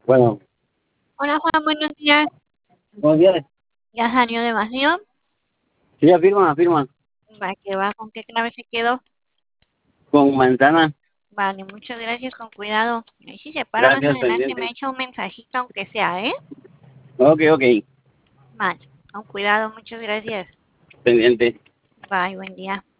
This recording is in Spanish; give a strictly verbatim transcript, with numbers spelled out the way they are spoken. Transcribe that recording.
Bueno, Hola Juan, buenos días. buenos días. ¿Ya salió de vacío? Sí, afirma, afirma. Va, que va, ¿con qué clave se quedó? Con manzana. Vale, muchas gracias, con cuidado. Y si se para más Gracias, adelante me pendiente. echa un mensajito aunque sea, ¿eh? Ok, ok, Vale, con cuidado, muchas gracias. pendiente. Bye, buen día.